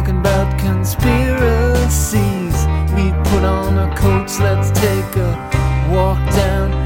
talking about conspiracies. We put on our coats, let's take a walk down